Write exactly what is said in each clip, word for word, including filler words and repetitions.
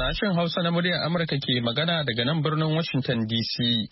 Sashen Hausa na muryar Amurka ke magana daga nan birnin Washington D C.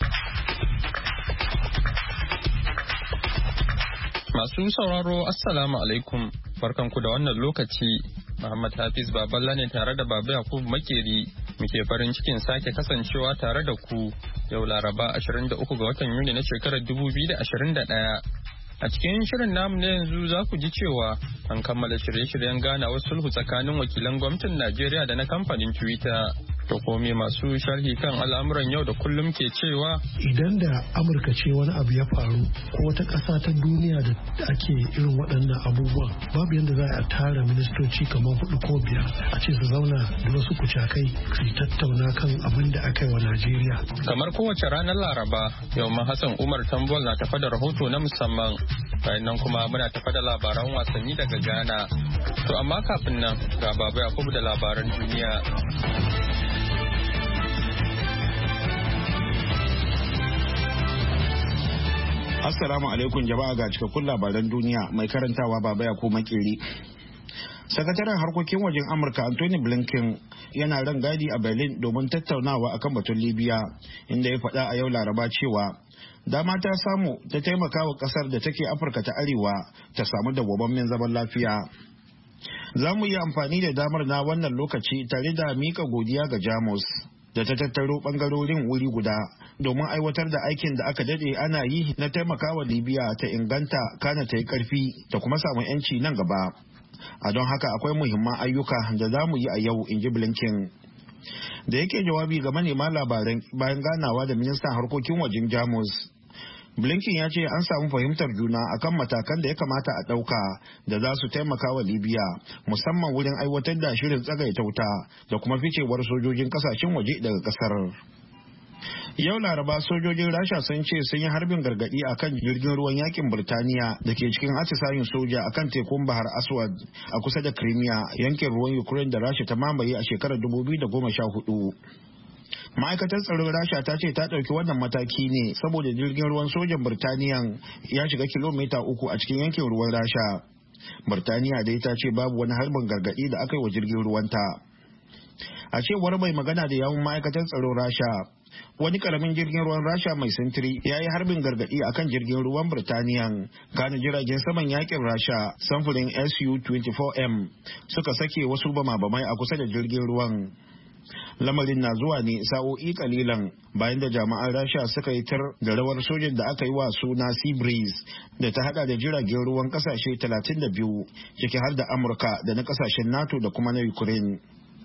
Masu sauraro Assalamu alaikum, barkanku da wannan lokaci. Muhammad Hafiz Baballa ne tare da Baba Yakubu Makeri muke farin cikin sake kasancewa tare da ku yau Laraba ashirin da uku ga watan Yuni na shekarar dubu biyu da ashirin da ɗaya. A cikin shirin namu na yanzu za ku ji cewa an kammala shirye-shiryen ganawar sulhu tsakanin wakilan gwamnatin Najeriya da na kamfanin Twitter. To kome masu sharhi kan al'amuran yau da kullum ke cewa idan da Amurka ce wani abu ya faru ko wata ƙasa ta duniya da ake irin waɗannan abubuwan babu yadda za a tara ministoci kamar hudu ko biyar a ce su zauna da wasu kucakai su tattauna kan abin da aka yi wa Najeriya. Kamar kowace ranar Laraba yau ma Hassan Umar Tambol na tafa da rahoto na musamman. Bayan nan kuma muna tafa da labaran wasanni daga Ghana. To amma kafin nan ga Baba Yakubu da labaran duniya. Assalamu alaikum jama'a ga cikakkun labaran duniya mai karantawa Baba Yakubu Makeri. Sakataren harkokin wajen Amurka Anthony Blinken yana ran gadi a Berlin domin tattaunawa akan batun Libya, inda ya faɗa a yau Laraba cewa dama ta samu ta taimaka wa ƙasar da take Afirka ta Arewa ta samu dawwammamen zaman lafiya. Za mu yi amfani da damar na wannan lokaci tare da mika godiya ga Jamus da ta tattaro bangarorin wuri guda domin aiwatar da aikin da aka dade ana yi na taimakawa Libya ta inganta kana ta yi karfi ta kuma samu yanci nan gaba. A don haka akwai muhimman ayyuka da za mu yi a yau, in ji Blinken. Da yake jawabi ga manema labaran bayan ganawa da ministan harkokin wajen Jamus, Blinken ya ce an samu fahimtar juna akan matakan da ya kamata a ɗauka da za su taimaka wa Libya, musamman wurin aiwatar da shirin tsagaita wuta da kuma ficewar sojojin kasashen waje daga ƙasar. Yau Laraba sojojin Rasha sun ce sun yi harbin gargaɗi akan jirgin ruwan yakin Birtaniya da ke cikin atisayin soja akan tekun Bahar Aswad a kusa da Crimea, yankin ruwan Ukraine da Rasha ta mamaye a shekarar dubu biyu da goma sha hudu. Ma'aikatar tsaron Rasha ta ce ta ɗauki wannan mataki ne saboda jirgin ruwan sojan Birtaniya ya shiga kilomita uku a cikin yankin ruwan Rasha. Birtaniya dai ta ce babu wani harbin gargaɗi da aka yi wa jirgin ruwanta. A cewar mai magana da yawun ma'aikatar tsaron Rasha, wani karamin jirgin ruwan Rasha mai sintiri ya yi harbin gargaɗi akan jirgin ruwan Birtaniya. Kana jiragen saman yakin Rasha samfurin S U twenty-four M suka sake wasu bama-bamai a kusa da jirgin ruwan. Lamarin na zuwa ne sa'o'i kalilan bayan da jami'an Rasha suka yi tar da rawar sojin da aka yi wa suna Sea Breeze da ta hada da jiragen ruwan kasashe talatin da biyu ciki har da Amurka da na kasashen NATO da kuma na Ukraine.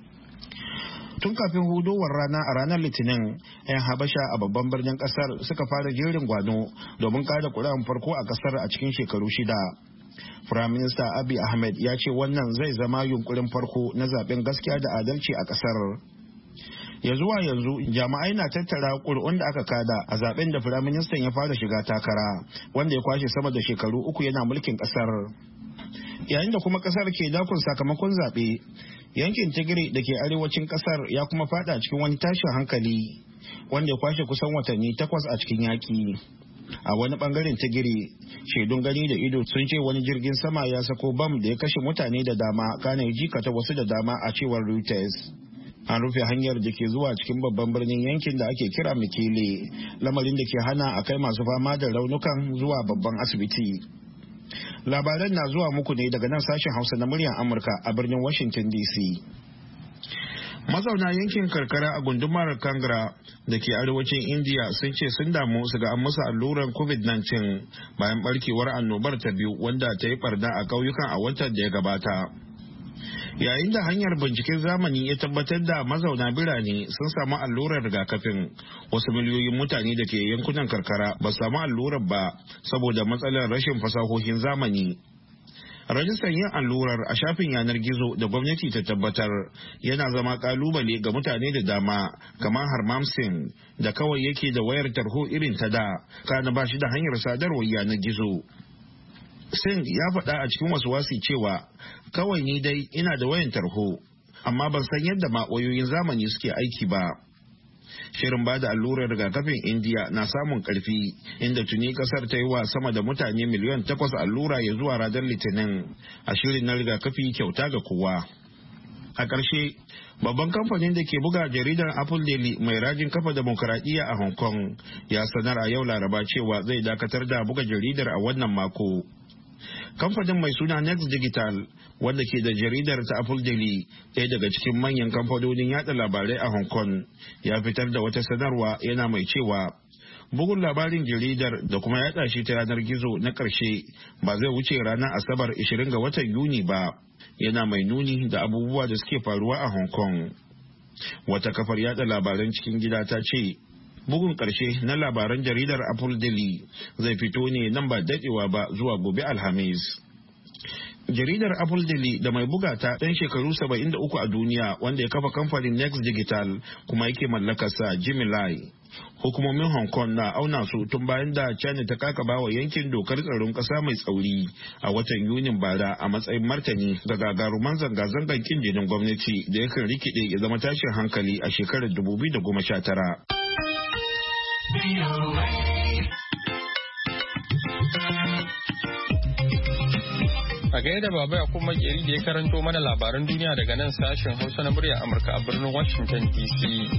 Tun kafin hudowar rana a ranar Litinin, 'yan Habasha a babban birnin kasar suka fara jerin gwano domin kada kuri'an farko a kasar a cikin shekaru shida. Firaminista Abiy Ahmed ya ce wannan zai zama yunkurin farko na zaben gaskiya da adalci a kasar. Ya zuwa yanzu jami'ai na tattara ƙuri'un da aka kada a zaben da firaministan ya fara shiga takara, wanda ya kwashe sama da shekaru uku yana mulkin kasar. Yayin da kuma kasar ke dakon sakamakon zaɓe, yankin Tigray da ke arewacin kasar ya kuma fada cikin wani tashin hankali wanda ya kwashe kusan watanni takwas a cikin yaƙi. A wani bangaren Tigray, shaidun gani da ido sun ce wani jirgin sama ya sako bam da ya kashe mutane da dama kana ya jikata wasu da dama a cewar Reuters. An rufe hanyar da ke zuwa cikin babban birnin yankin da ake kira Mekele, lamarin da ke hana a kai masu fama da raunukan zuwa babban asibiti. Labaran na zuwa muku ne daga nan sashen Hausa na muryar Amurka a birnin Washington D C. Mazauna yankin karkara a gundumar Kangra da ke arewacin India sun ce sun damu su ga an musu allurar covid nineteen bayan barkewar annobar ta biyu wanda ta yi barna a ƙauyukan a watan da ya gabata. Yayin da hanyar binciken zamani ya tabbatar da mazauna birane sun samu allurar rigakafin, wasu miliyoyin mutane da ke yankunan karkara ba samu allurar ba saboda matsalar rashin fasahohin zamani. Rajistar yin allurar a shafin yanar gizo da gwamnati ta tabbatar yana zama kalubale ga mutane da dama, kamar Harmam Singh da kawai yake da wayar tarho irin ta da, kana ba shi da hanyar sadarwar yanar gizo. Singh ya faɗa a cikin wasu wasi cewa kawai ni dai ina da wayan tarho, amma ban san yadda ma wayoyin zamani suke aiki ba. Shirin bada allurar rigakafin India na samun karfi, inda tuni kasar ta yi wa sama da mutane miliyan takwas allura ya zuwa ranar Litinin a shirin na rigakafi kyauta ga kowa. A ƙarshe, babban kamfanin da ke buga jaridar Apple Daily mai rajin kafa demokuraɗiyya a Hong Kong ya sanar a yau Laraba cewa zai dakatar da buga jaridar a wannan mako. Kamfanin mai suna Next Digital, wanda ke da jaridar ta Apple Daily, ɗaya daga cikin manyan kamfanonin yada labarai a Hong Kong, ya fitar da wata sanarwa yana mai cewa bugun labarin jaridar da kuma yada shi ta yanar gizo na ƙarshe ba zai wuce ranar Asabar ishirin ga watan Yuni ba. Yana mai nuni da abubuwa da suke faruwa a Hong Kong. Wata kafar yada labaran cikin gida ta ce bugun ƙarshe na labaran jaridar Apple Daily zai fito ne nan ba daɗewa ba zuwa gobe Alhamis. Jaridar Apple Daily da mai buga ta ɗan shekaru saba'in da uku a duniya wanda ya kafa kamfanin Next Digital kuma yake mallakarsa Jimmy Lai. Hukumomin Hong Kong na auna su tun bayan da China ta kakaba wa yankin dokar tsaron ƙasa mai tsauri a watan Yunin bara a matsayin martani ga gagaruman zanga-zangar kin jinin gwamnati da yakan rikide ya zama tashin hankali a shekarar dubu biyu da goma sha tara. A gaida Baba ya kuma Makeri da ya karanto mana labaran duniya daga nan sashen Hausa na murya Amurka a birnin Washington D C.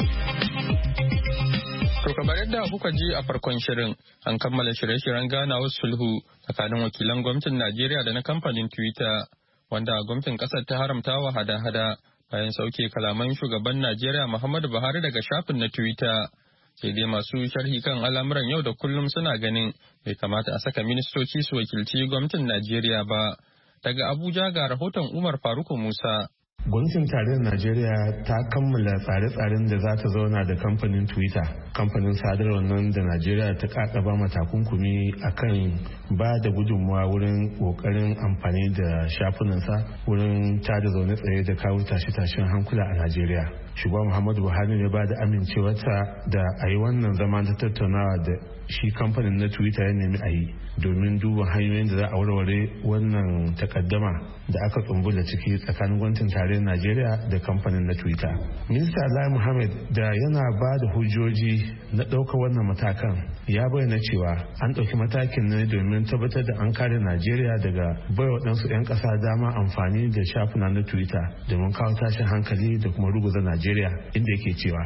To kamar yadda kuka ji a farkon shirin, an kammala shirye-shiryen ganawar sulhu tsakanin wakilan gwamnatin Najeriya da na kamfanin Twitter, wanda gwamnatin kasar ta haramta wa hada-hada bayan sauke kalaman shugaban Najeriya Muhammadu Buhari daga shafin na Twitter. Sai dai masu sharhi kan al'amuran yau da kullum suna ganin bai kamata a saka ministoci su wakilci gwamnatin Najeriya ba. Daga Abuja ga rahoton Umar Faruku Musa. Gwamnatin tarayyar Najeriya ta kammala tsare-tsaren da za ta zauna da kamfanin Twitter, kamfanin sadarwar nan da Najeriya ta kakaba matakunkumi akan ba da gudunmawa wurin kokarin amfani da shafinansa wurin tada zaune tsaye da kawo tashe-tashen hankula a Najeriya. Shugaba Muhammadu Buhari ne ba da amincewarta da a yi wannan zama ta tattaunawa da shi kamfanin na Twitter ya nemi a yi domin duba hanyoyin da za a warware wannan takaddama da aka tsumbula ciki tsakanin gwamnatin tarayyar Najeriya da kamfanin na Twitter. Minista Lai Muhammad da yana ba da hujjoji na ɗaukar wannan matakan ya bayyana cewa an ɗauki matakin ne domin tabbatar da an kare Najeriya daga bai waɗansu 'yan ƙasa dama amfani da shafuna na Twitter domin kawo tashin hankali da kuma ruguza Najeriya, inda yake cewa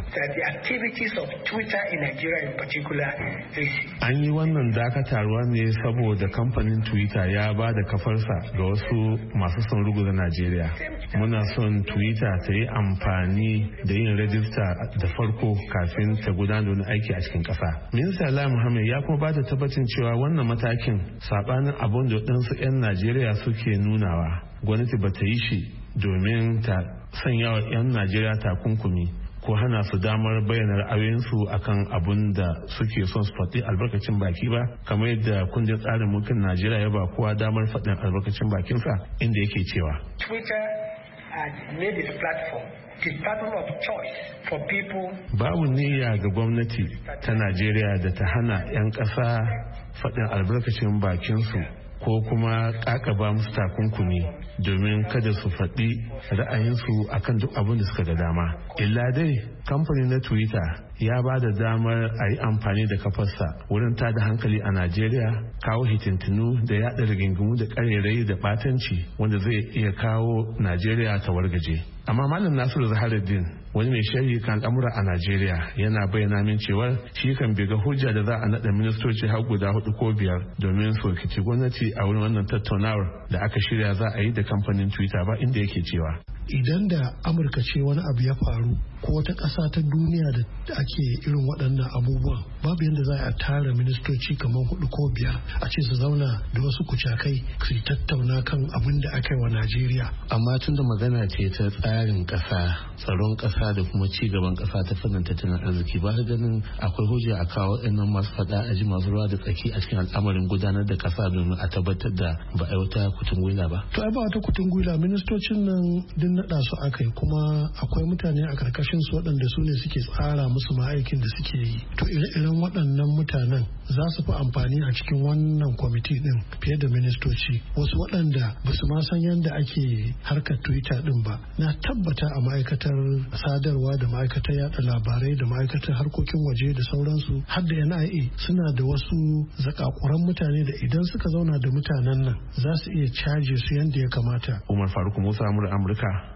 an yi wannan dakatarwa ne saboda kamfanin Twitter ya ba da kafarsa ga wasu masu son ruguza Najeriya. Muna son Twitter ta yi amfani da yin rajista da farko kafin ta gudanar da wani aiki a cikin ƙasa. Minista Lai Muhammad ya kuma ba da tabbacin cewa wannan matakin saɓanin abin da ɗansu 'yan Najeriya suke nunawa. Gwamnati ba ta yi shi domin ta sanya wa 'yan Najeriya takunkumi ko hana su damar bayyana ra'ayoyinsu akan abun da suke son su faɗi albarkacin baki ba, kamar yadda kundin tsarin mulkin Najeriya ya ba kowa damar faɗin albarkacin bakinsa, inda yake cewa Twitter has made its platform the platform of choice for people. Babu niyya ga gwamnati ta Najeriya da ta hana 'yan ƙasa faɗin albarkacin bakinsu ko kuma ƙaƙaba musu takunkumi domin kada su faɗi ra'ayinsu akan duk abin da suka ga dama. Illa dai kamfanin na Twitter ya ba da damar a yi amfani da kafarsa wurin tada hankali a Najeriya, kawo hitintinu da yaɗa rigingimu da ƙarerai da ɓatanci wanda zai iya kawo Najeriya ta wargaje. Amma Malam Nasiru Zaharuddin, wani mai sharhi kan al'amura a Najeriya, yana bayyana min cewa shi kan bai ga hujja da za a naɗa ministoci har guda hudu ko biyar domin sokici gwamnati a wurin wannan tattaunawar da aka shirya za a yi da kamfanin Twitter ba, inda yake cewa idan da Amurka ce wani abu ya faru ko wata ƙasa ta duniya da ake irin waɗannan abubuwan, babu yadda za a tara ministoci kamar hudu ko biyar a ce su zauna da wasu kucakai su tattauna kan abin da aka yi wa Najeriya. Amma tun da magana ce ta tsarin ƙasa, tsaron ƙasa da kuma ci gaban ƙasa ta fannin tattalin arziki, ba ganin akwai hujja a kawo waɗannan masu faɗa a ji masu ruwa da tsaki a cikin al'amarin gudanar da ƙasa domin a tabbatar da ba a yi wata kutun gwila ba. To ai ba wata kutun gwila, ministocin nan din naɗa su aka yi, kuma akwai mutane a karkashin su waɗanda su ne suke tsara musu ma'aikin da suke yi. To ire-iren waɗannan mutanen za su fi amfani a cikin wannan kwamiti din fiye da ministoci, wasu waɗanda ba su ma san yadda ake harkar Twitter din ba. Na tabbata a ma'aikatar sadarwa da ma'aikatar yada labarai da ma'aikatar harkokin waje da sauransu har da N I A suna da wasu zakakuran mutane da idan suka zauna da mutanen nan za su iya caje su yadda ya kamata. Umar Faruk Musa, Amurka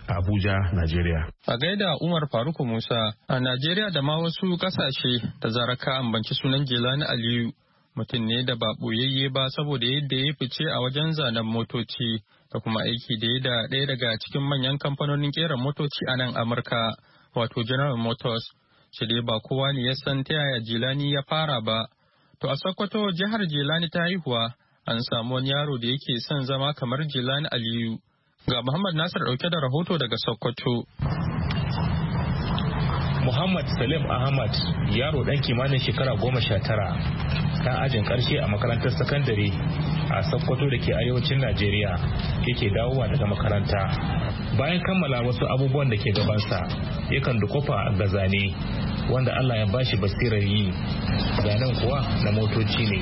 Abuja, Najeriya. A gaida Umar Faruk Musa, a Najeriya da ma wasu kasashe da zaraka ambanci sunan Jelani Aliyu mutum ne da ba ɓoyayye ba saboda yadda ya fice a wajen zanen motoci da kuma aiki da ya da ɗaya daga cikin manyan kamfanonin ƙera motoci a nan Amurka, wato General Motors. Shi dai ba kowa ne ya san ta yaya Jelani ya fara ba. To a Sokoto jihar Jelani ta haihuwa an samu wani yaro da yake son zama kamar Jelani Aliyu. Ga Muhammad Nasir ɗauke da rahoto daga Sokoto. Muhammad Salim Ahmad yaro ɗan kimanin shekara goma sha tara ta ajin ƙarshe a makarantar sakandare a Sokoto da ke arewacin Najeriya yake dawowa daga makaranta. Bayan kammala wasu abubuwan da ke gabansa yakan dukufa ga zane wanda Allah ya bashi basirar yi, zanen kuwa na motoci ne.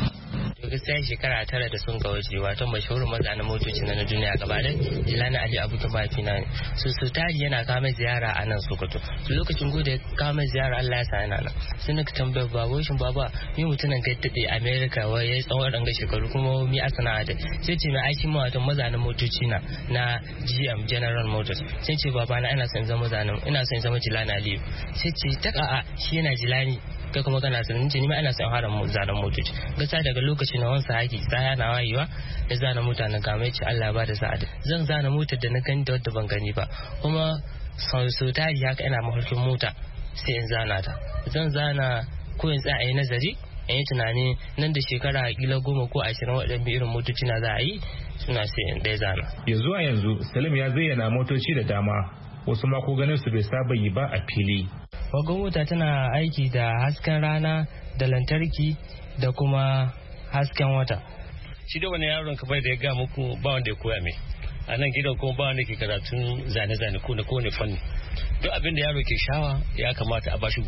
gaskiya shekara tara da sun ga waje wato mashahurin mazanin motoci na duniya gaba da Jelani Ali Abuka bafi na su su tari yana kama ziyara a nan Sokoto. Lokacin gode kama ziyara Allah ya sa yana nan. Sai na tambayar baba shin baba ni mutunan ga dade America wai yayi tsawon ranga shekaru kuma mi asana da. Sai ce mai aiki ma wato mazanin motoci na na G M General Motors. Sai ce baba na ina son zama mazanin ina son zama Jelani Ali. Sai ce ta a'a shi yana Jelani kai kuma kana sanin ce ni ma ina son haran zanen motoci. Gasa daga lokacin na wansa haki tsaya na wayewa da zana mota na game ce Allah ba da sa'ada. Zan zana motar da na gani da wadda ban gani ba. Kuma sau sau tari haka ina mafarkin mota sai in zana ta. Zan zana ko in tsaya yi nazari in yi tunani nan da shekara kila goma ko ashirin waɗanda irin motoci na za a yi suna sai in ɗaya zana. Yanzu a yanzu Salim ya zayyana motoci da dama wasu ma ko ganin su bai saba yi ba a fili. Wagon mota tana aiki da hasken rana da lantarki da kuma hasken wata. Shi da wani yaron kamar da ya ga muku ba wanda ya koya mai. A nan gidan kuma ba wanda ke karatun zane-zane ko na kowane fanni. Duk abin da yaro ke shawa ya kamata a bashi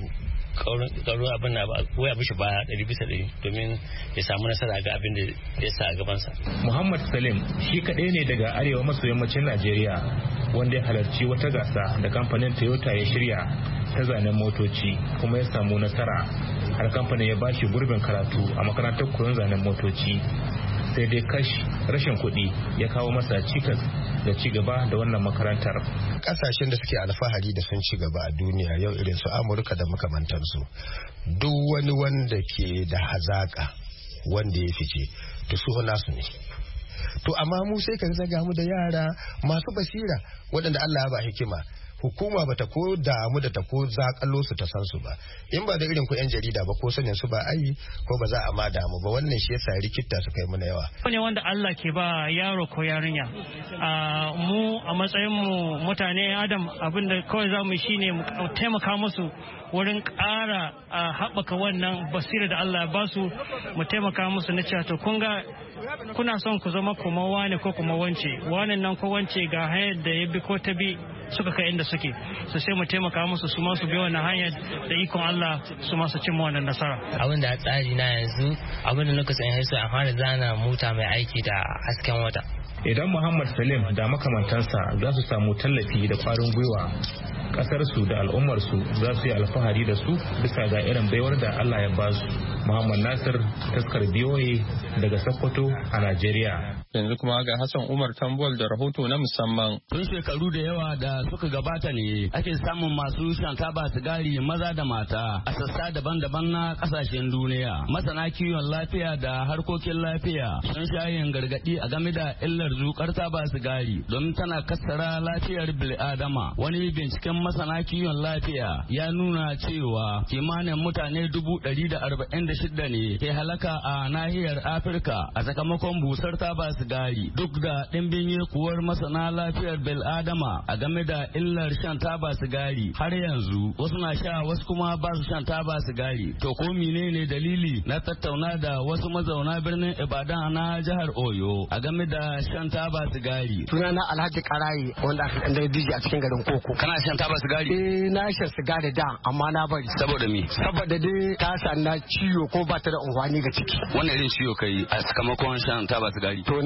karo abin na ba koya mishi baya ɗari bisa ɗari domin ya samu nasara ga abin da ya sa a gabansa. Muhammad Salim shi kaɗai ne daga arewa maso yammacin Najeriya wanda ya halarci wata gasa da kamfanin Toyota ya shirya ta zanen motoci kuma ya samu nasara har kamfanin ya bashi gurbin karatu a makarantar koyon zanen motoci. Sai dai kash rashin kuɗi ya kawo masa cikas da ci gaba da wannan makarantar. Kasashen da suke alfahari da sun ci gaba a duniya yau irin su Amurka da makamantansu duk wani wanda ke da hazaka wanda ya fice to su nasu ne. To amma mu sai ka zaga mu da yara masu basira waɗanda Allah ya ba hikima. Hukuma bata ko damu da ta ko zakalo su ta san su ba in ba da irin ku yan jarida ba ko sanin su ba ai ko ba za a ma damu ba wannan shi yasa rikita su kai mana yawa ne wanda Allah ke ba yaro ko yarinya a mu a matsayin mu mutane Adam abinda kawai za mu shine mu taimaka musu wurin ƙara haɓaka wannan basira da Allah ya ba su mu taimaka musu na cewa to kun ga kuna son ku zama kuma wane ko kuma wance wane nan ko wance ga hanyar da ya bi ko ta bi suka kai inda suke su sai mu taimaka musu su ma su bi wannan hanyar da ikon Allah su ma su cimma wannan nasara. Abin da tsari na yanzu abin da lokacin ya so a fara zana mota mai aiki da hasken wata. Idan Muhammad Salim da makamantansa za su samu tallafi da kwarin gwiwa kasarsu da al'ummarsu za su yi alfahari da su bisa ga irin baiwar da Allah ya ba su. Muhammad Nasir taskar B O A daga Sokoto a Najeriya. Yanzu kuma ga Hassan Umar Tambuwal da rahoto na musamman. Tun shekaru da yawa da suka gabata ne ake samun masu shan taba sigari maza da mata a sassa daban-daban na kasashen duniya. Masana kiwon lafiya da harkokin lafiya sun sha yin gargadi a game da illar zukar taba sigari don tana kassara lafiyar bil'adama. Wani binciken masana kiwon lafiya ya nuna cewa kimanin mutane dubu ɗari da arba'in da shida ne ke halaka a nahiyar Afirka a sakamakon busar taba sigari duk da ɗimbin yekuwar masana lafiyar bil'adama a game da illar shan taba sigari har yanzu wasu na sha wasu kuma ba su shan taba sigari. To ko menene dalili? Na tattauna da wasu mazauna birnin Ibadan na jihar Oyo a game da shan taba sigari. Sunana Alhaji Karaye wanda aka kanda biji a cikin garin Koko. Kana shan taba sigari? Eh na shan sigari da amma na bari. Saboda me? Saboda dai ta na ciwo ko ba ta da unhwani ga ciki. Wannan irin ciwo kai a sakamakon shan taba sigari? To na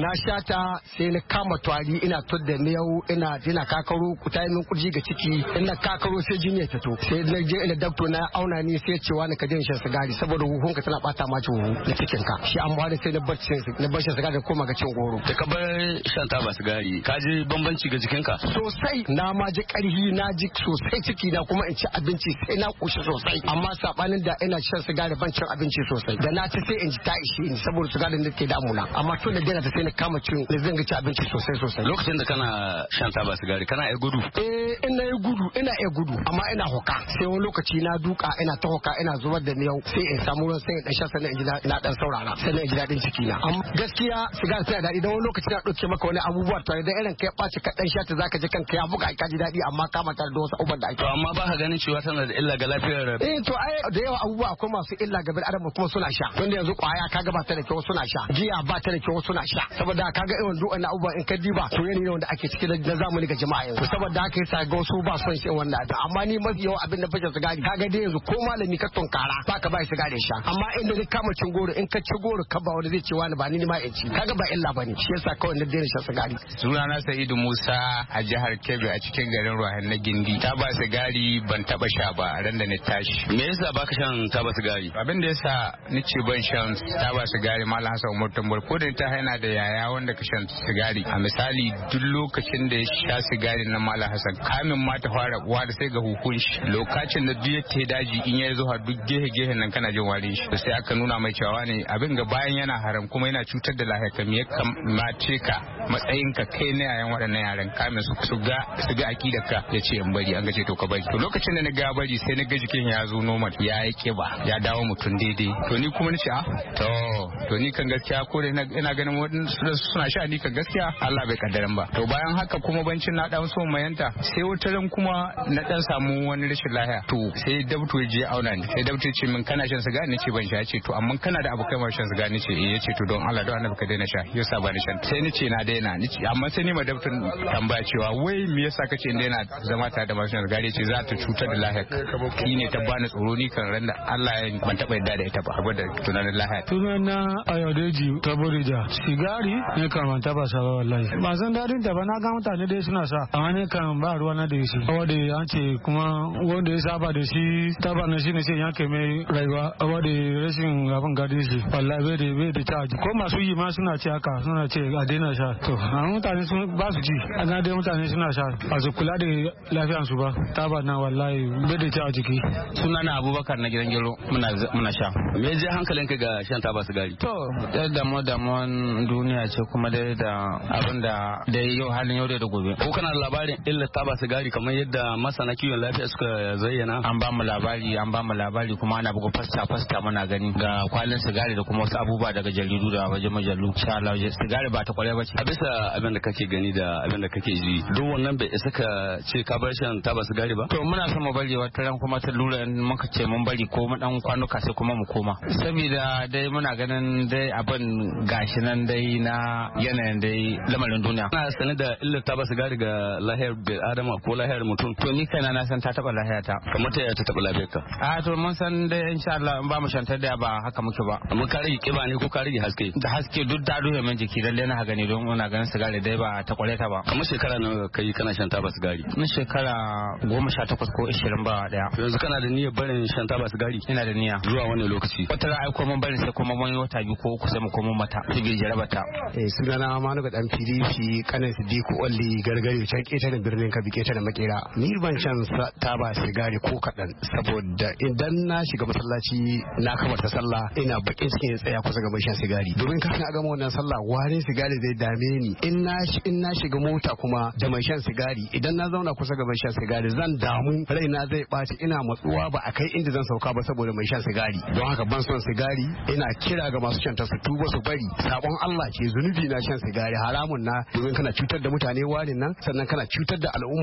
na sha ta sai na kama twari ina tudda miyau ina ina kakaro kuta min kurji ga ciki ina kakaro sai jini ya fito sai na je ina dakto na auna ni sai cewa na ka daina shan sigari saboda huhun ka tana bata ma huhu da cikin ka shi amma da sai na bar na bar shan sigari da koma ga cin goro da ka bar shan taba sigari ka ji bambanci ga jikinka sosai na ma ji karhi na ji sosai ciki na kuma in ci abinci sai na kushi sosai amma sabanin da ina shan sigari ban cin abinci sosai da na ci sai in ji ta ishe ni saboda sigarin da ke damuna amma tun da daina ta sai na kama cin da zan ga ci abinci sosai sosai lokacin da kana shan taba sigari kana iya gudu eh ina yi gudu ina iya gudu amma ina hoka sai wani lokaci na duka ina ta hoka ina zubar da miyau sai in samu ruwan sai in dan sha sannan in ji na dan saurara sannan in ji dadin ciki na amma gaskiya sigari tana daɗi dan wani lokaci na dauke maka wani abubuwa tare da irin kai ɓaci ka dan sha ta zaka ji kanka ya buga ka ji daɗi amma ka manta da wasu abubuwan da ake to amma ba ka ganin cewa tana da illa ga lafiyar eh to ai da yawa abubuwa akwai masu illa ga bil adam kuma suna sha wanda yanzu kwaya kaga ba ta da kyau suna sha giya ba ta da kyau suna sha saboda kaga irin duk wannan abubuwa in ka diba to yana ne wanda ake ciki da zamani ga jama'a yanzu saboda haka yasa ga wasu ba son shi wannan da amma ni mafi yawa abin da fashin sigari kaga dai yanzu ko malami ka tunkara ba ka ba sigari sha amma inda ni kama cin goro in ka ci goro ka ba wanda zai ce wani ba ni ma in ci kaga ba illa bane shi yasa kawai na daina shan sigari sunana Sa'idu Musa a jihar Kebbi a cikin garin Ruwan na Gindi ta ba sigari ban taba sha ba a ran da ni tashi me yasa baka shan taba sigari abin da yasa ni ce ban shan taba sigari Malam Hassan Umar Tambol ko da ta haina da yaya wanda ka shan sigari a misali duk lokacin da ya sha sigari na Malam Hassan kamin ma ta fara uwa da sai ga hukun shi lokacin da duk ta daji in ya zo har duk gehe gehen nan kana jin warin shi sai aka nuna mai cewa ne abin ga bayan yana haram kuma yana cutar da lahiyar ka me ya kamace ka matsayin ka kai ne yayan waɗannan yaran kamin su ga su ga akidar ka ya ce in bari an ga ce to ka bari to lokacin da na ga bari sai na ga jikin ya zo normal ya yi kiba ya dawo mutum daidai to ni kuma ni ce ah to to ni kan gaskiya ko da ina ganin waɗansu suna sha ni kan gaskiya Allah bai kaddaran ba to bayan haka kuma bancin na dan so mayanta sai wata ran kuma na dan samu wani rashin lafiya to sai dabto ya je auna ni sai dabto ya ce min kana shan sigari nace ban sha ce to amma kana da abokai masu shan sigari nace eh yace to don Allah don Annabi ka daina sha yasa ba ni shan sai nace na daina nace amma sai ni ma dabto tambaya cewa wai me yasa kace in daina zama tare da masu shan sigari yace za ta cutar da lafiyar ki ne ta bani tsoro ni kan ran da Allah ya ban taba yadda da ita ba saboda tunanin lafiya tunana Ayodeji Taborija sigari ne kan ban taba sa wallahi ba san dadin ta ba na ga mutane dai suna sa amma ne kan ba ruwa na da shi wanda an ce kuma wanda ya saba da shi taba na shi ne sai yanke mai rayuwa wanda rashin abin gadin shi wallahi bai da bai da caji ko masu yi ma suna ce haka suna ce a daina sha to amma mutane sun ba su ji ana dai mutane suna sha a su kula da lafiyar su ba taba na wallahi bai da caji jiki sunana Abubakar na gidan gero muna muna sha me je hankalinka ga shan taba sigari to da damu damuwan duniya ce kuma dai da abin da da yau halin yau da gobe ko kana da labarin illa taba sigari kamar yadda masana kiwon lafiya suka zayyana an ba mu labari an ba mu labari kuma ana buga fasta fasta muna gani ga kwalin sigari da kuma wasu abubuwa daga jaridu da wajen majallu insha Allah sigari ba ta kware ba ce a bisa abin da kake gani da abin da kake ji duk wannan bai isa ka ce ka bar shan taba sigari ba to muna son mu bari wata ran kuma ta lura muka ce mun bari ko mu dan kwanuka sai kuma mu koma saboda dai muna ganin dai abin gashi nan dai na yanayin dai lamarin duniya ana sanar da illar taba sigari ga lahiyar bil adama ko lahiyar mutum to ni kaina na san ta taba lahiyar ta kamar ta ta taba lafiyar ka a to mun san dai insha Allah in ba mu shantar da ba haka muke ba amma ka rage kiba ne ko ka rage haske da haske duk da duhe min jiki lalle na gani don muna ganin sigari dai ba ta kware ta ba kamar shekara nawa kai kana shan taba sigari na shekara goma sha takwas ko ishirin ba daya yanzu kana da niyyar barin shan taba sigari ina da niyya zuwa wani lokaci wata ra'ayi ko mun barin sai kuma mun yi wata biyu ko uku sai mu komo mata su bi jaraba ta eh sunana Manu ga dan P D P kanin Sidiku Olli gargare can ketare birnin Kabi ketare makera ni ban shan taba sigari ko kadan saboda idan na shiga masallaci na kamar ta sallah ina bakin cikin tsaya kusa ga mai shan sigari domin kafin a gama wannan sallah warin sigari zai dame ni in na in na shiga mota kuma da mai shan sigari idan na zauna kusa ga mai shan sigari zan damu raina zai ɓaci ina matsuwa ba a kai inda zan sauka ba saboda mai shan sigari don haka ban son sigari ina kira ga masu shan ta su tuba su bari sabon Allah ce zunubi na shan sigari haramun na domin kana cutar da mutane warin nan sannan kana cutar da al'umma annabi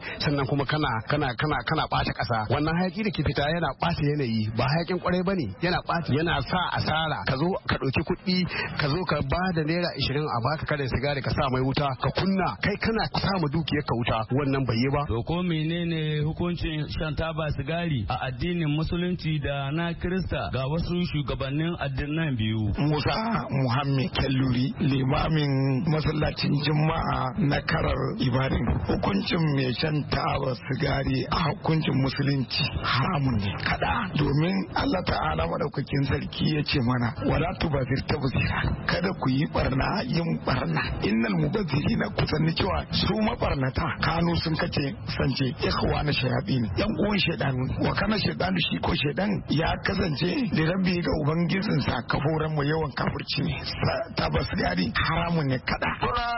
sannan kuma kana kana kana kana ɓata ƙasa. Wannan hayaki da ke fita yana ɓata yanayi ba hayakin kwarai bane, yana ɓata yana sa asara. Ka zo ka ɗauki kuɗi ka zo ka ba da naira ishirin a baka kada sigari ka sa mai wuta ka kunna kai kana sa ma dukiyar ka wuta, wannan bai yi ba. To ko menene hukuncin shan taba sigari a addinin musulunci da na Kirista ga wasu shugabannin addinan biyu? Musa Muhammad Kelluri, limamin masallacin Juma'a na karar Ibadan. Hukuncin mai shan taba sigari a hukuncin musulunci haramun ne kada, domin Allah ta'ala madaukakin sarki ya ce mana wala tubazir tabzira, kada ku yi barna yin barna. Innal mubazzirina kusanni cewa su mabarnata kanu sun kace sance ikhwana shayatin, yan uwan shaydan. Wa kana shaydanu shi ko shaydan ya kasance da rabbi ga ubangijin sa kafuran mu yawan kafirci ne. Tabbas gari haramun ne kada.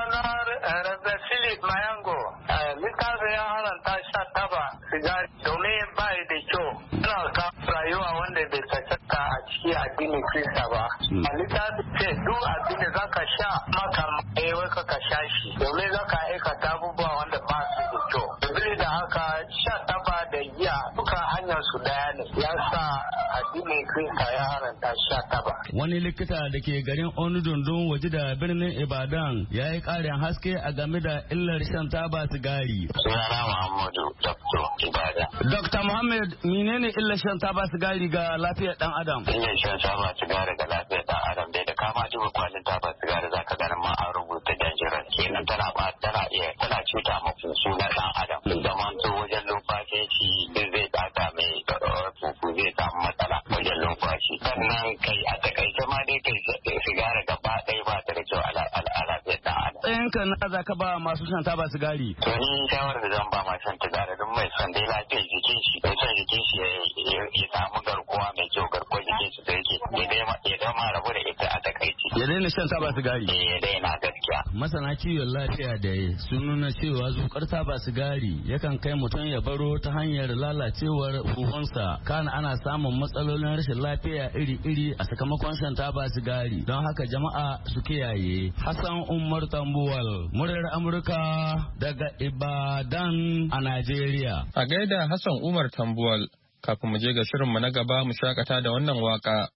Rabbi Philip Mayango, littafin ya haranta sha taba sigari domin bai da kyau. Ana ka rayuwa wanda bai sakata a ciki addinin Kirista ba. A littafin ce duk abin da zaka sha maka mai wai ka sha shi domin zaka aikata abubuwa wanda ba su da kyau. Sabili da haka sha taba da giya duka hanyar su daya ne. Ya sa addinin Kirista ya haranta sha taba. Wani likita da ke garin Onudundun waje da birnin Ibadan ya yi ƙarin haske a game da illar shan taba sigari. Sunana Muhammadu Dokto Ibadan. Dokta Muhammad, menene illar shan taba sigari ga lafiyar dan adam? Illar shan taba sigari ga lafiyar dan adam dai da kama duba kwalin taba sigari zaka ganin ma an rubuta dangerous. Kenan tana ba tana iya tana cuta mafi sunan dan adam. Zaman to wajen numfashi shi zai bata mai fufu zai samu matsala wajen numfashi. Sannan kai a takaice ma dai kai sigari gaba ɗaya ba ta da kyau a lafiyar dan adam. Tsayinka na za ka ba masu shan taba sigari? To ni shawarar da zan ba masu shan sigari don mai son dai lafiyar jikin shi, mai son jikin shi ya samu garkuwa mai kyau, garkuwar jikin shi da yake ya dama rabu da ita a takaici. Ya daina shan taba sigari? Eh ya daina gaskiya. Masana kiwon lafiya da sun nuna cewa zukar taba sigari yakan kai mutum ya baro ta hanyar lalacewar huhunsa, kana ana samun matsalolin rashin lafiya iri-iri a sakamakon shan taba sigari. Don haka jama'a su kiyaye. Hassan Umar Tambuwal, muryar Amurka daga Ibadan a Najeriya. A gaida Hassan Umar Tambuwal, kafin mu je ga shirinmu na gaba mu shakata da wannan waka.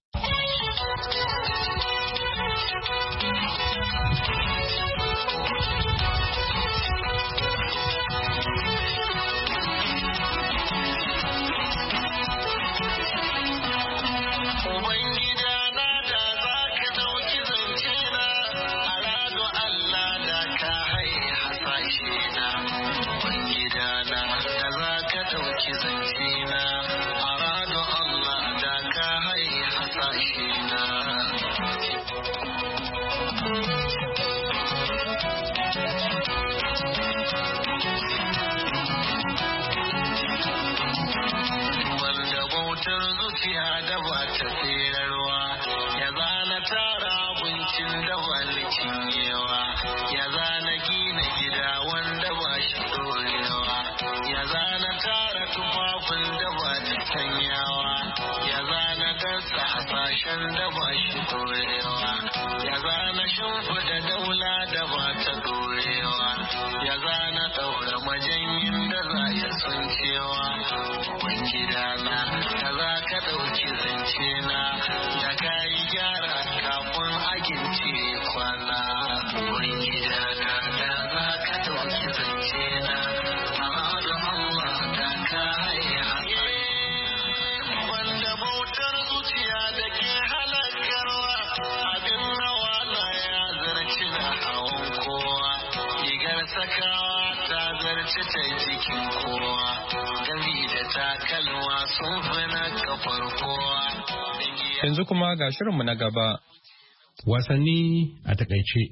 Yanzu kuma ga shirinmu na gaba. Wasanni a takaice.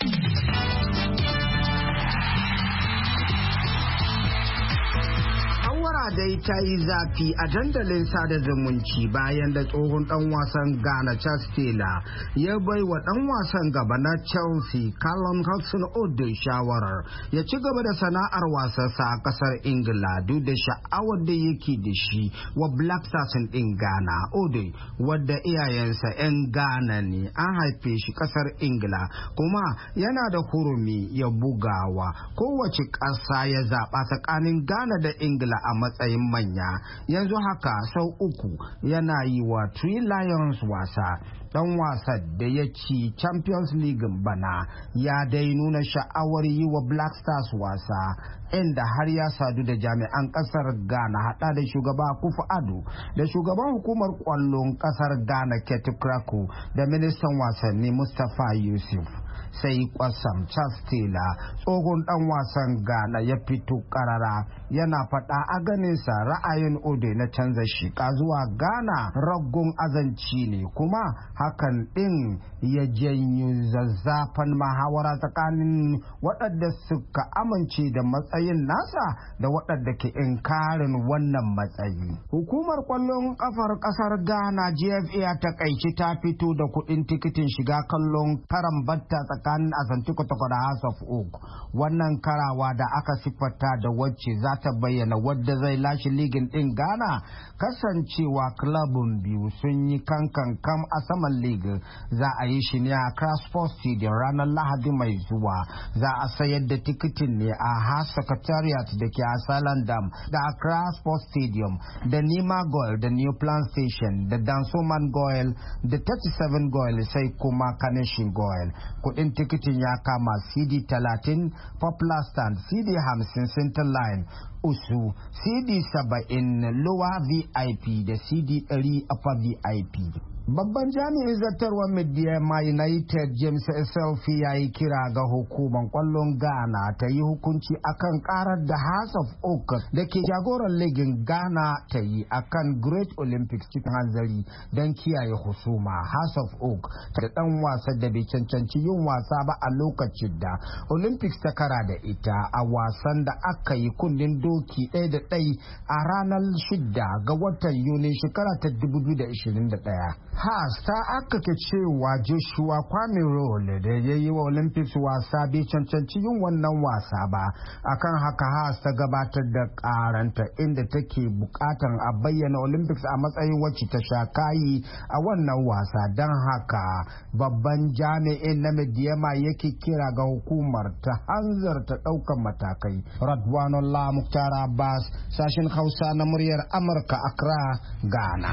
dai ta yi zafi a dandalin sada zumunci bayan da tsohon dan wasan Ghana Charles Taylor ya bai wa dan wasan gaba na Chelsea Callum Hudson-Odoi shawarar ya ci gaba da sana'ar wasansa a kasar Ingila duk da sha'awar da yake da shi wa Black Stars din Ghana. Odoi wadda iyayensa 'yan Ghana ne, an haife shi kasar Ingila kuma yana da hurumi ya bugawa kowace ƙasa ya zaɓa tsakanin Ghana da Ingila a matsayin manya. Yanzu haka sau uku yana yi wa Three Lions wasa. Dan wasa da ya ci Champions League bana ya dai nuna sha'awar yi wa Black Stars wasa, inda har ya sadu da jami'an kasar Ghana hada da shugaba Akufo-Addo da shugaban hukumar kwallon kasar Ghana Keti Kraku da ministan wasanni Mustapha Yusuf. Sai kwasam Charles Taylor tsohon dan wasan Ghana ya fito karara yana faɗa a ganinsa ra'ayin Odoi na canza shika zuwa Ghana raggon azanci ne, kuma hakan ɗin ya janyo zazzafan mahawara tsakanin waɗanda suka amince da matsayin nasa da waɗanda ke inkarin wannan matsayi. Hukumar kwallon kafar ƙasar Ghana G F A a takaici ta fito da kuɗin tikitin shiga kallon karambatta tsakanin Asante Kotoko da House of Oak. Wannan karawa da aka siffata da wacce za ta bayyana wadda zai lashe ligin ɗin Ghana, kasancewa klabun biyu sun yi kankan kam a saman ligin. Za a yi shi ne a Accra Sports Stadium ranar Lahadi mai zuwa. Za a sayar da tikitin ne a House Secretariat da ke a Silent Dam da Accra Sports Stadium da Nima Goil da New Plan Station da Dansoman Goil da thirty-seven Goil sai kuma Kaneshin Goil. Kudin tikitin ya kama C D talatin Popular Stand, C D hamsin Center Line, Usu, C D saba'in Lower V I P da C D ɗari Upper V I P. Babban jami'in zartarwar Midiyama United James Selfie ya yi kira ga hukumar kwallon Ghana ta yi hukunci akan karar da House of Oak da ke jagoran ligin Ghana ta yi akan Great Olympics cikin hanzari don kiyaye husuma. House of Oak ta dan wasa da bai cancanci yin wasa ba a lokacin da Olympics ta kara da ita a wasan da aka yi kundin doki ɗaya da ɗai a ranar shida ga watan Yuni shekara ta dubu biyu da ashirin da ɗaya. Haas ta akake cewa Joshua Kwame Rolle da ya yi wa Olympics wasa bai cancanci yin wannan wasa ba. Akan haka Haas ta gabatar da karanta inda take bukatan a bayyana Olympics a matsayin wacce ta sha kayi a wannan wasa. Don haka babban jami'in na Midiyama yake kira ga hukumar ta hanzarta daukan matakai. Radwanullah Muktar Abbas, sashen Hausa na muryar Amurka, Accra, Ghana.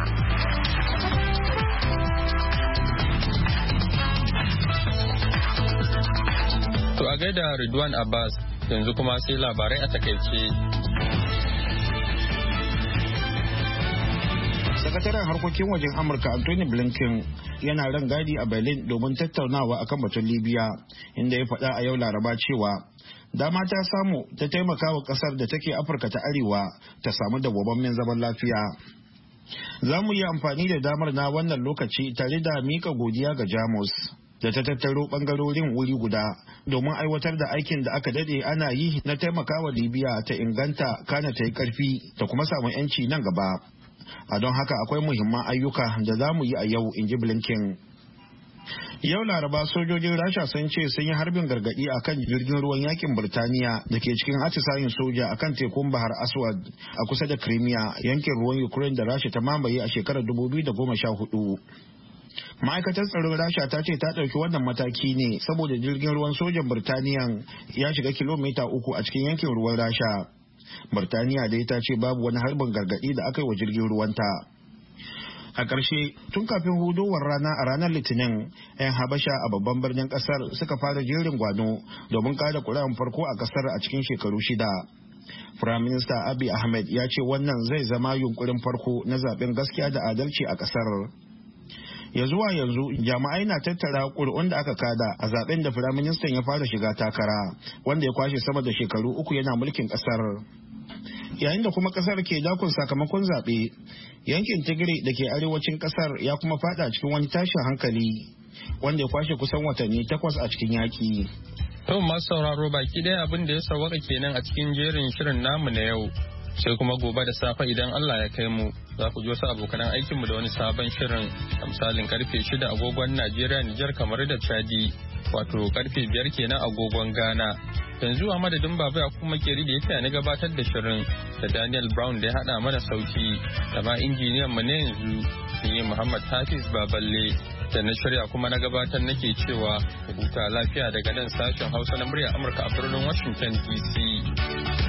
To a gaida Ridwan Abbas, yanzu kuma sai labarai a takaice. Sakataren harkokin wajen Amurka Anthony Blinken yana ran gadi a Berlin domin tattaunawa akan batun Libya, inda ya faɗa a yau Laraba cewa dama ta samu ta taimaka wa ƙasar da take Afirka ta Arewa ta samu dawwammamen zaman lafiya. Za mu yi amfani da damar na wannan lokaci tare da mika godiya ga Jamus da ta tattaro bangarorin wuri guda domin aiwatar da aikin da aka dade ana yi na taimakawa Libya ta inganta kana ta yi karfi ta kuma samu yanci nan gaba. A don haka akwai muhimman ayyuka da za mu yi a yau, in ji Blinken. Yau Laraba sojojin Rasha sun ce sun yi harbin gargadi a kan jirgin ruwan yakin Birtaniya da ke cikin atisayin soja a kan tekun Bahar Aswad a kusa da Crimea, yankin ruwan Ukraine da Rasha ta mamaye a shekarar dubu biyu da goma sha hudu. Ma'aikatar tsaron Rasha ta ce ta ɗauki wannan mataki ne saboda jirgin ruwan sojan Birtaniya ya shiga kilomita uku a cikin yankin ruwan Rasha. Birtaniya dai ta ce babu wani harbin gargadi da aka yi wa jirgin ruwanta. A ƙarshe, tun kafin hudowar rana a ranar Litinin, 'yan Habasha a babban birnin ƙasar suka fara jerin gwano domin kada ƙuri'an farko a ƙasar a cikin shekaru shida. Firaminista Abiy Ahmed ya ce wannan zai zama yunkurin farko na zaben gaskiya da adalci a ƙasar. Ya zuwa yanzu jami'ai na tattara ƙuri'un da aka kada a zaben da firaministan ya fara shiga takara, wanda ya kwashe sama da shekaru uku yana mulkin ƙasar. Yayin da kuma kasar ke dakon sakamakon zaɓe, yankin Tigray da ke arewacin kasar ya kuma fada cikin wani tashin hankali wanda ya kwashe kusan watanni takwas a cikin yaƙi. To masu sauraro baki ɗaya abin da ya sawaka kenan a cikin jerin shirin namu na yau. sai kuma gobe da safe idan Allah ya kai mu za ku ji wasu abokanan aikinmu da wani sabon shirin a misalin karfe shida agogon Najeriya, Nijar, kamar da Chadi, wato karfe biyar kenan agogon Ghana. Yanzu a madadin Baba ya kuma Makeri da ya taya ni gabatar da shirin da Daniel Brown da ya haɗa mana sauti da ma injiniyan mu ne yanzu ni Muhammad Hafiz Baballe da na shirya kuma na gabatar nake cewa huta lafiya daga nan sashen Hausa na murya Amurka a birnin Washington D C.